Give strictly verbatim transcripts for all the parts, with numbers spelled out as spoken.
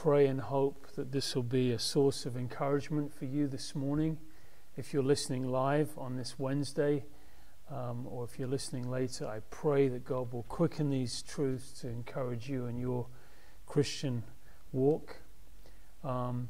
pray and hope that this will be a source of encouragement for you this morning. If you're listening live on this Wednesday, um, or if you're listening later, I pray that God will quicken these truths to encourage you in your Christian walk. Um,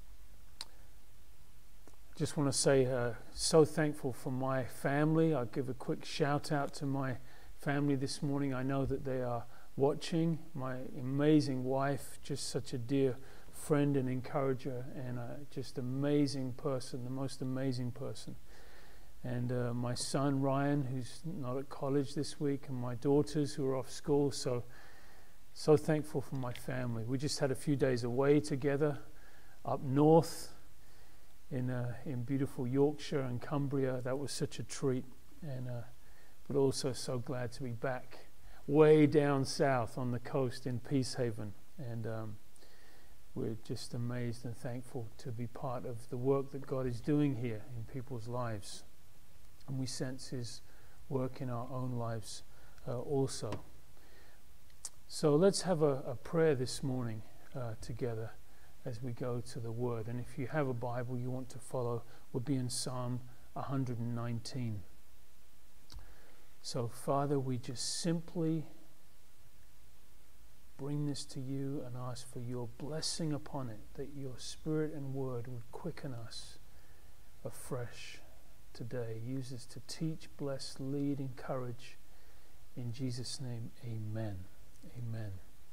just want to say, uh, so thankful for my family. I'll give a quick shout out to my family this morning. I know that they are watching. My amazing wife, just such a dear friend and encourager, and a just amazing person, the most amazing person. And uh, my son Ryan, who's not at college this week, and my daughters who are off school. So, so thankful for my family. We just had a few days away together up north in uh, in beautiful Yorkshire and Cumbria. That was such a treat, and uh, but also so glad to be back way down south on the coast in Peacehaven, and um, we're just amazed and thankful to be part of the work that God is doing here in people's lives, and we sense His work in our own lives uh, also. So let's have a, a prayer this morning uh, together as we go to the Word. And if you have a Bible you want to follow, we'll be in Psalm one hundred nineteen. So, Father, we just simply bring this to you and ask for your blessing upon it, that your Spirit and Word would quicken us afresh today. Use us to teach, bless, lead, encourage. In Jesus' name, amen. Amen.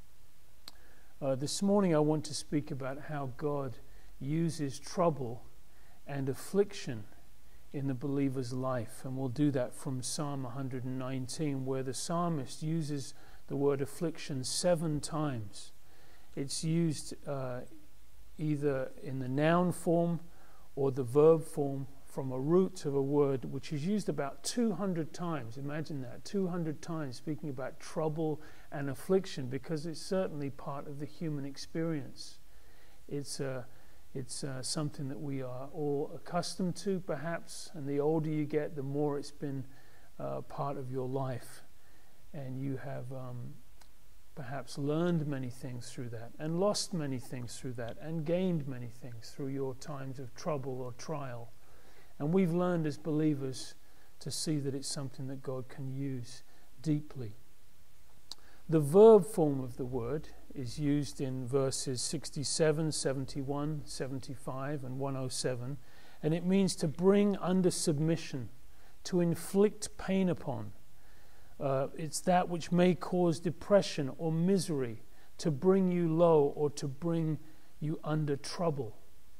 Uh, this morning I want to speak about how God uses trouble and affliction in the believer's life, and we'll do that from Psalm one hundred nineteen, where the psalmist uses the word affliction seven times. It's used uh, either in the noun form or the verb form from a root of a word which is used about two hundred times. Imagine that, two hundred times speaking about trouble and affliction, because it's certainly part of the human experience. It's a uh, It's uh, something that we are all accustomed to, perhaps, and the older you get, the more it's been uh, part of your life. And you have um, perhaps learned many things through that, and lost many things through that, and gained many things through your times of trouble or trial. And we've learned as believers to see that it's something that God can use deeply. The verb form of the word is used in verses sixty-seven, seventy-one, seventy-five, and one oh seven, and it means to bring under submission, to inflict pain upon. Uh, it's that which may cause depression or misery, to bring you low or to bring you under trouble.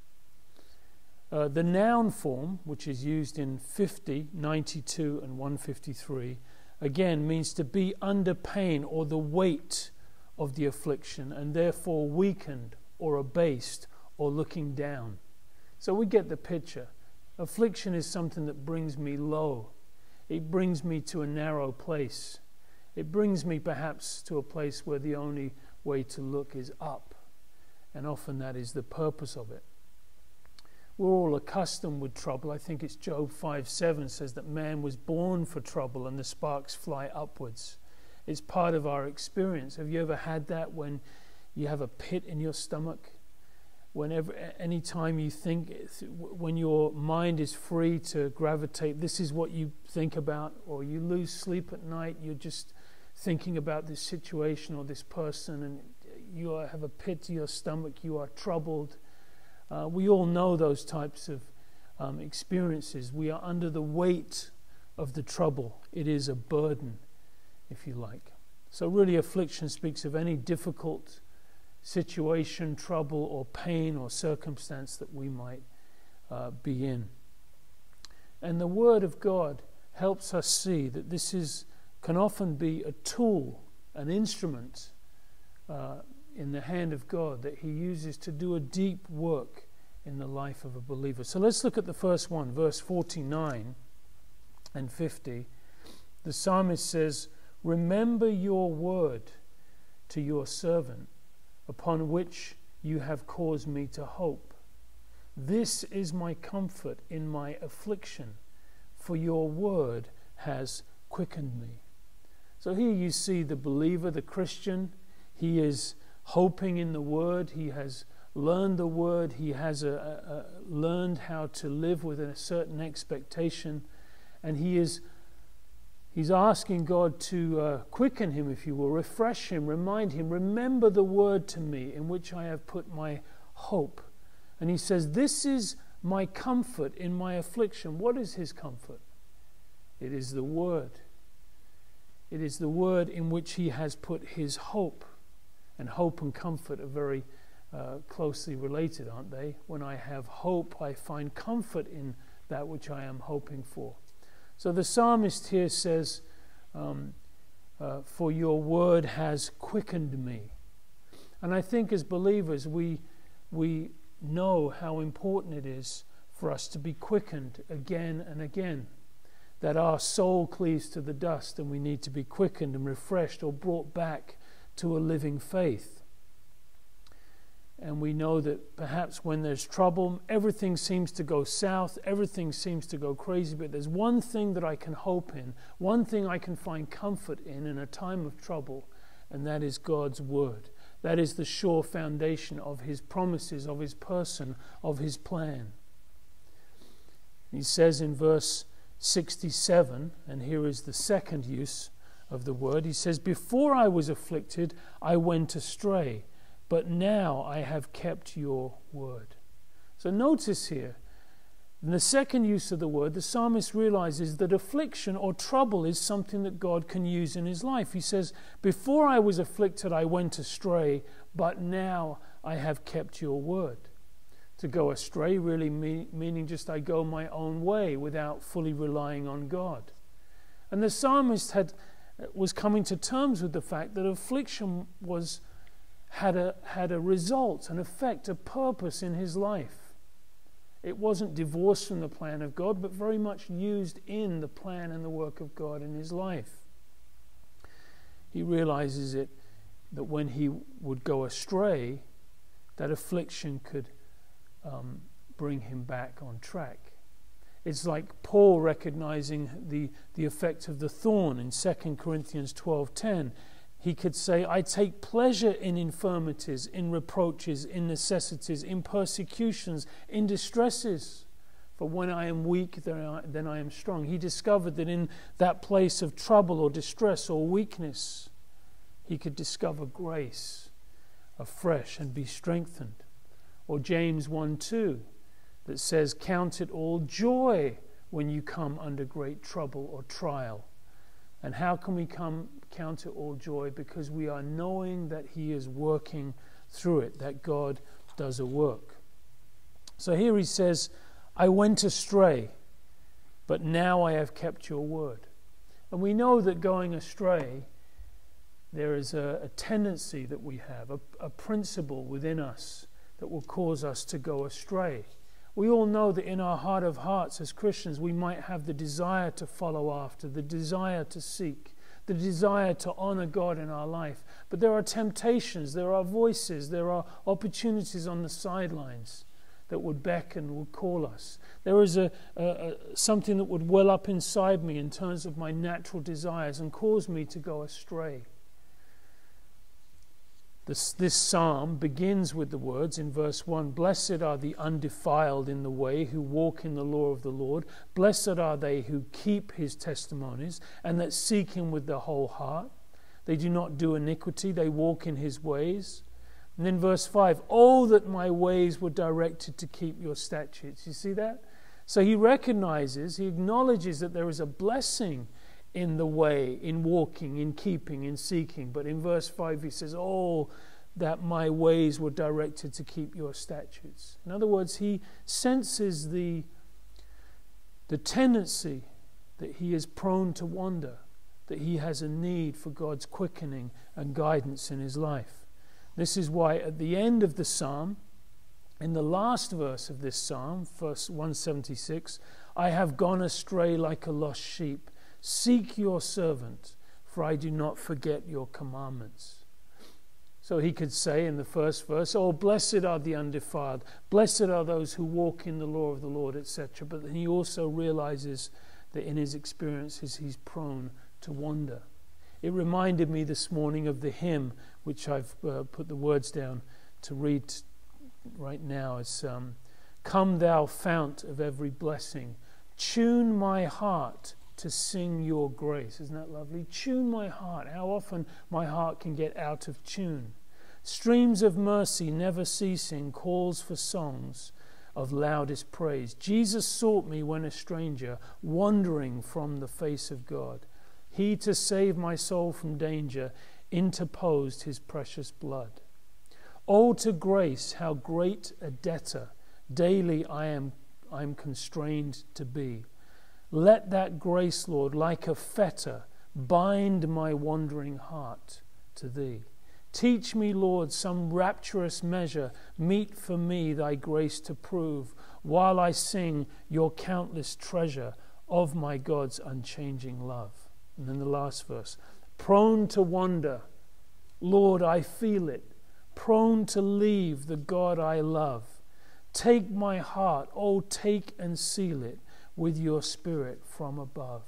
Uh, the noun form, which is used in fifty, ninety-two, and one fifty-three, again means to be under pain or the weight of the affliction, and therefore weakened or abased or looking down. So we get the picture. Affliction is something that brings me low. It brings me to a narrow place. It brings me perhaps to a place where the only way to look is up, and often that is the purpose of it. We're all accustomed with trouble. I think it's Job five seven says that man was born for trouble and the sparks fly upwards. It's part of our experience. Have you ever had that when you have a pit in your stomach? Whenever, any time you think, when your mind is free to gravitate, this is what you think about, or you lose sleep at night, you're just thinking about this situation or this person, and you have a pit to your stomach, you are troubled. Uh, we all know those types of um, experiences. We are under the weight of the trouble. It is a burden, if you like. So really, affliction speaks of any difficult situation, trouble, or pain or circumstance that we might uh, be in. And the Word of God helps us see that this is can often be a tool, an instrument uh, in the hand of God that He uses to do a deep work in the life of a believer. So let's look at the first one, verse forty-nine and fifty. The psalmist says, "Remember your word to your servant, upon which you have caused me to hope. This is my comfort in my affliction, for your word has quickened me." So here you see the believer, the Christian. He is hoping in the Word. He has learned the Word. He has a, a, a learned how to live with a certain expectation. And he is he's asking God to uh, quicken him, if you will, refresh him, remind him, remember the Word to me in which I have put my hope. And he says, this is my comfort in my affliction. What is his comfort? It is the Word. It is the Word in which he has put his hope. And hope and comfort are very uh, closely related, aren't they? When I have hope, I find comfort in that which I am hoping for. So the psalmist here says, um, uh, for your word has quickened me. And I think as believers, we we know how important it is for us to be quickened again and again. That our soul cleaves to the dust and we need to be quickened and refreshed or brought back to a living faith. And we know that perhaps when there's trouble, everything seems to go south, everything seems to go crazy, but there's one thing that I can hope in, one thing I can find comfort in in a time of trouble, and that is God's Word. That is the sure foundation of His promises, of His person, of His plan. He says in verse sixty-seven, and here is the second use of the word, he says, before I was afflicted, I went astray, but now I have kept your word. So notice here, in the second use of the word, the psalmist realizes that affliction or trouble is something that God can use in his life. He says, before I was afflicted, I went astray, but now I have kept your word. To go astray really mean, meaning just I go my own way without fully relying on God. And the psalmist had was coming to terms with the fact that affliction was had a had a result, an effect, a purpose in his life. It wasn't divorced from the plan of God, but very much used in the plan and the work of God in his life. He realizes it that when he would go astray, that affliction could um, bring him back on track. It's like Paul recognizing the, the effect of the thorn in Second Corinthians twelve ten. He could say, I take pleasure in infirmities, in reproaches, in necessities, in persecutions, in distresses. For when I am weak, then I, then I am strong. He discovered that in that place of trouble or distress or weakness, he could discover grace afresh and be strengthened. Or James one two, that says, count it all joy when you come under great trouble or trial. And how can we come count it all joy? Because we are knowing that He is working through it, that God does a work. So here he says, I went astray, but now I have kept your word. And we know that going astray, there is a, a tendency that we have, a, a principle within us that will cause us to go astray. We all know that in our heart of hearts as Christians, we might have the desire to follow after, the desire to seek, the desire to honor God in our life. But there are temptations, there are voices, there are opportunities on the sidelines that would beckon, would call us. There is a, a, a something that would well up inside me in terms of my natural desires and cause me to go astray. This, this psalm begins with the words in verse one, blessed are the undefiled in the way who walk in the law of the Lord. Blessed are they who keep His testimonies and that seek Him with their whole heart. They do not do iniquity, they walk in His ways. And then verse five, oh, that my ways were directed to keep your statutes. You see that? So he recognizes, he acknowledges that there is a blessing in the way, in walking, in keeping, in seeking. But in verse five he says, oh, that my ways were directed to keep your statutes. In other words, he senses the, the tendency that he is prone to wander, that he has a need for God's quickening and guidance in his life. This is why at the end of the psalm, in the last verse of this psalm, verse one seventy-six, I have gone astray like a lost sheep. Seek your servant, for I do not forget your commandments. So he could say in the first verse, oh, blessed are the undefiled, blessed are those who walk in the law of the Lord, et cetera. But then he also realizes that in his experiences he's prone to wander. It reminded me this morning of the hymn which I've uh, put the words down to read right now. It's, um, come thou fount of every blessing, tune my heart to sing your grace. Isn't that lovely? Tune my heart. How often my heart can get out of tune. Streams of mercy never ceasing calls for songs of loudest praise. Jesus sought me when a stranger, wandering from the face of God. He, to save my soul from danger, interposed his precious blood. Oh, to grace, how great a debtor daily I am, I am constrained to be. Let that grace, Lord, like a fetter, bind my wandering heart to thee. Teach me, Lord, some rapturous measure, meet for me thy grace to prove, while I sing your countless treasure of my God's unchanging love. And then the last verse, prone to wander, Lord, I feel it, prone to leave the God I love. Take my heart, oh, take and seal it with your Spirit from above.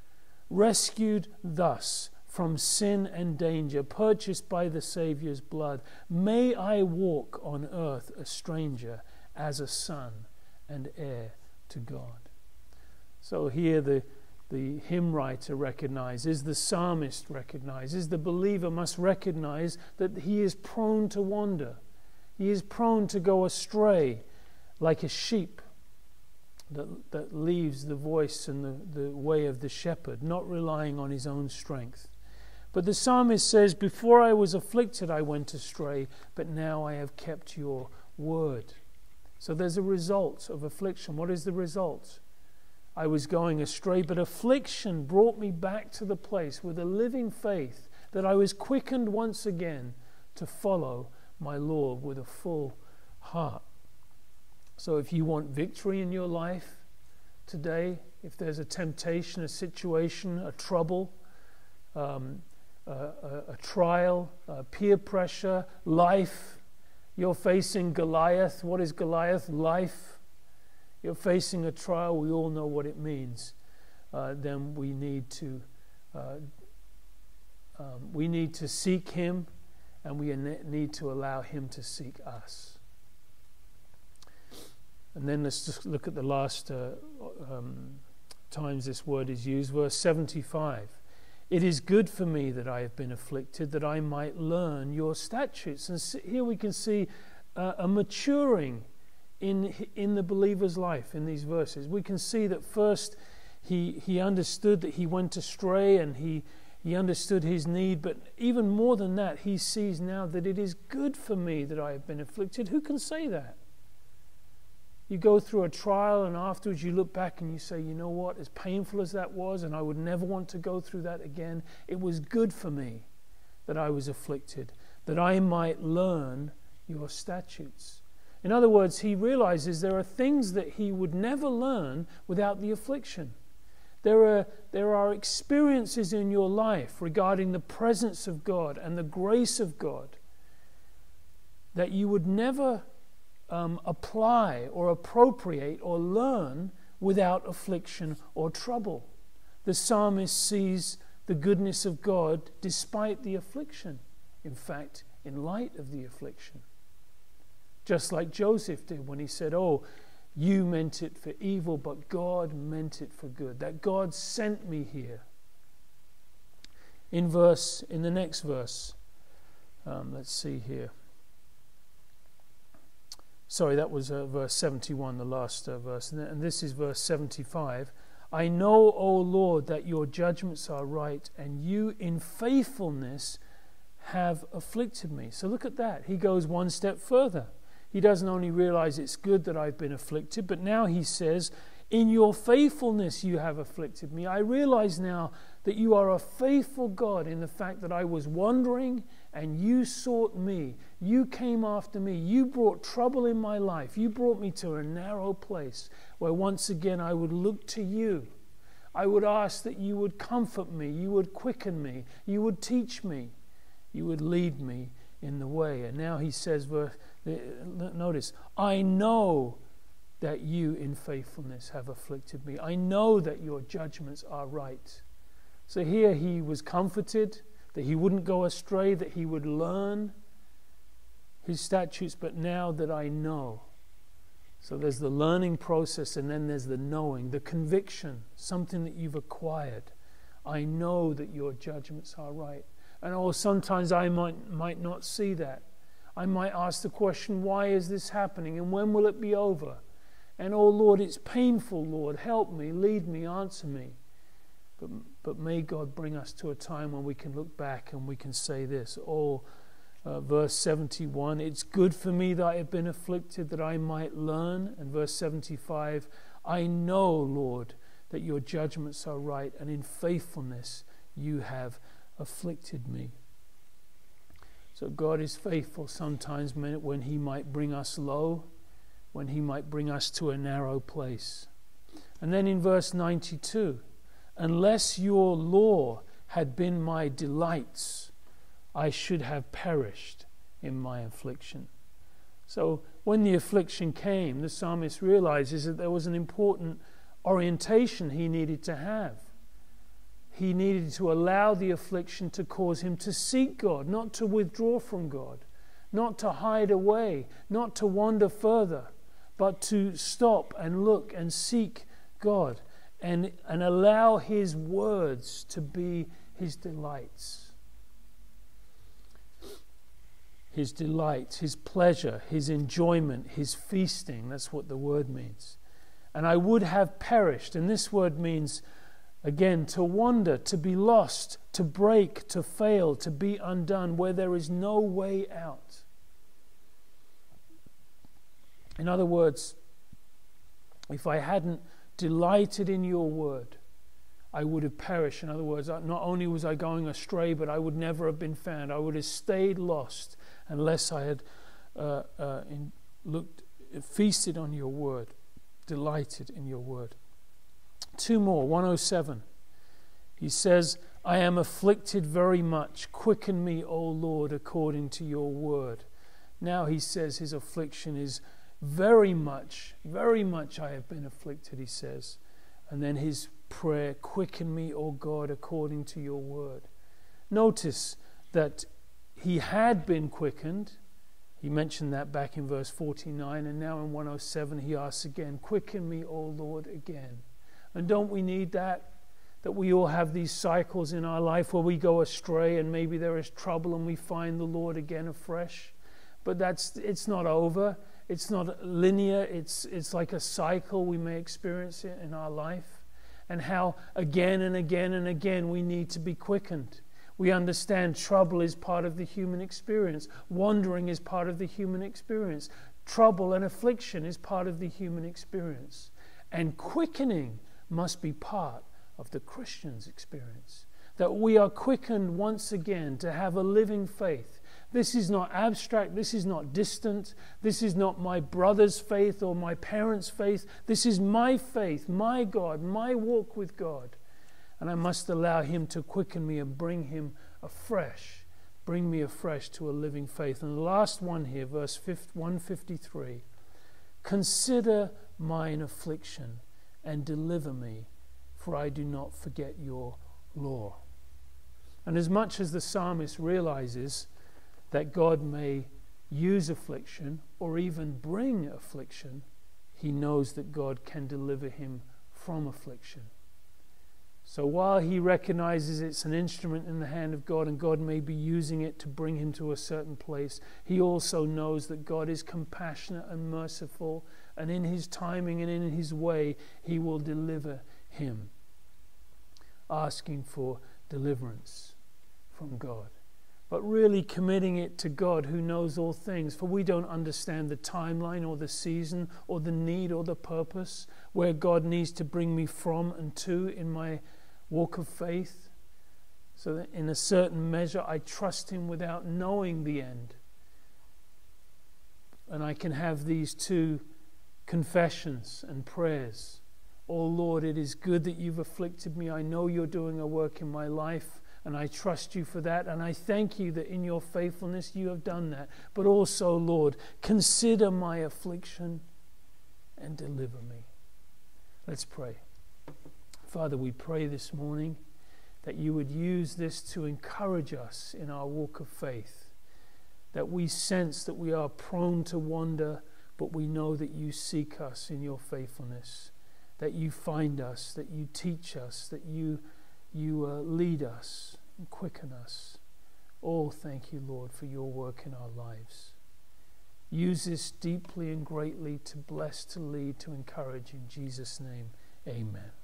Rescued thus from sin and danger, purchased by the Saviour's blood, may I walk on earth a stranger as a son and heir to God. So here the, the hymn writer recognizes, the psalmist recognizes, the believer must recognize that he is prone to wander. He is prone to go astray like a sheep that, that leaves the voice and the, the way of the shepherd, not relying on his own strength. But the psalmist says, before I was afflicted I went astray, but now I have kept your word. So there's a result of affliction. What is the result? I was going astray, but affliction brought me back to the place with a living faith that I was quickened once again to follow my Lord with a full heart. So if you want victory in your life today, if there's a temptation, a situation, a trouble, um, a, a, a trial, a peer pressure, life, you're facing Goliath. What is Goliath? Life. You're facing a trial, we all know what it means. Uh, then we need to uh, um, we need to seek him, and we need to allow him to seek us. And then let's just look at the last uh, um, times this word is used. Verse seventy-five. It is good for me that I have been afflicted, that I might learn your statutes. And here we can see uh, a maturing in in the believer's life in these verses. We can see that first he he understood that he went astray, and he he understood his need, but even more than that, he sees now that it is good for me that I have been afflicted. Who can say that? You go through a trial and afterwards you look back and you say, you know what, as painful as that was, and I would never want to go through that again, it was good for me that I was afflicted, that I might learn your statutes. In other words, he realizes there are things that he would never learn without the affliction. There are, there are experiences in your life regarding the presence of God and the grace of God that you would never Um, apply or appropriate or learn without affliction or trouble. The psalmist sees the goodness of God despite the affliction. In fact, in light of the affliction. Just like Joseph did when he said, oh, you meant it for evil, but God meant it for good. That God sent me here. In verse, in the next verse, um, let's see here. Sorry, that was uh, verse seventy-one, the last uh, verse. And this is verse seventy-five. I know, O Lord, that your judgments are right, and you in faithfulness have afflicted me. So look at that. He goes one step further. He doesn't only realize it's good that I've been afflicted, but now he says, in your faithfulness you have afflicted me. I realize now that you are a faithful God in the fact that I was wandering and you sought me. You came after me. You brought trouble in my life. You brought me to a narrow place where once again I would look to you. I would ask that you would comfort me. You would quicken me. You would teach me. You would lead me in the way. And now he says, notice, I know that you in faithfulness have afflicted me. I know that your judgments are right. So here he was comforted that he wouldn't go astray, that he would learn his statutes, but now that I know. So there's the learning process, and then there's the knowing, the conviction, something that you've acquired. I know that your judgments are right. And oh, sometimes I might, might not see that. I might ask the question, why is this happening? And when will it be over? And oh Lord, it's painful, Lord. Help me, lead me, answer me. But, but may God bring us to a time when we can look back and we can say this. Oh, uh, verse seventy-one, it's good for me that I have been afflicted, that I might learn. And verse seventy-five, I know, Lord, that your judgments are right, and in faithfulness you have afflicted me. So God is faithful sometimes when he might bring us low, when he might bring us to a narrow place. And then in verse ninety-two, unless your law had been my delights, I should have perished in my affliction. So when the affliction came, the psalmist realizes that there was an important orientation he needed to have. He needed to allow the affliction to cause him to seek God, not to withdraw from God, not to hide away, not to wander further, but to stop and look and seek God and, and allow his words to be his delights. His delight, his pleasure, his enjoyment, his feasting. That's what the word means. And I would have perished. And this word means, again, to wander, to be lost, to break, to fail, to be undone, where there is no way out. In other words, if I hadn't delighted in your word, I would have perished. In other words, not only was I going astray, but I would never have been found. I would have stayed lost unless I had uh, uh, in, looked, feasted on your word, delighted in your word. Two more, one oh seven. He says, I am afflicted very much. Quicken me, O Lord, according to your word. Now he says his affliction is very much, very much I have been afflicted, he says. And then his prayer, quicken me, O God, according to your word. Notice that he had been quickened. He mentioned that back in verse forty-nine, and now in one oh seven he asks again, quicken me, O Lord, again. And don't we need that? That we all have these cycles in our life where we go astray and maybe there is trouble and we find the Lord again afresh. But that's it's not over. It's not linear. It's, it's like a cycle. We may experience it in our life. And how again and again and again we need to be quickened. We understand trouble is part of the human experience. Wandering is part of the human experience. Trouble and affliction is part of the human experience. And quickening must be part of the Christian's experience. That we are quickened once again to have a living faith. This is not abstract. This is not distant. This is not my brother's faith or my parents' faith. This is my faith, my God, my walk with God. And I must allow him to quicken me and bring him afresh, bring me afresh to a living faith. And the last one here, verse one fifty-three, consider mine affliction and deliver me, for I do not forget your law. And as much as the psalmist realizes that God may use affliction or even bring affliction, he knows that God can deliver him from affliction. So while he recognizes it's an instrument in the hand of God and God may be using it to bring him to a certain place, he also knows that God is compassionate and merciful, and in his timing and in his way he will deliver him, asking for deliverance from God. But really committing it to God who knows all things, for we don't understand the timeline or the season or the need or the purpose where God needs to bring me from and to in my walk of faith. So that in a certain measure I trust him without knowing the end. And I can have these two confessions and prayers. Oh Lord, it is good that you've afflicted me. I know you're doing a work in my life, and I trust you for that. And I thank you that in your faithfulness you have done that. But also, Lord, consider my affliction and deliver me. Let's pray. Father, we pray this morning that you would use this to encourage us in our walk of faith, that we sense that we are prone to wander, but we know that you seek us in your faithfulness, that you find us, that you teach us, that you, you uh, lead us and quicken us. Oh, thank you, Lord, for your work in our lives. Use this deeply and greatly to bless, to lead, to encourage. In Jesus' name, amen.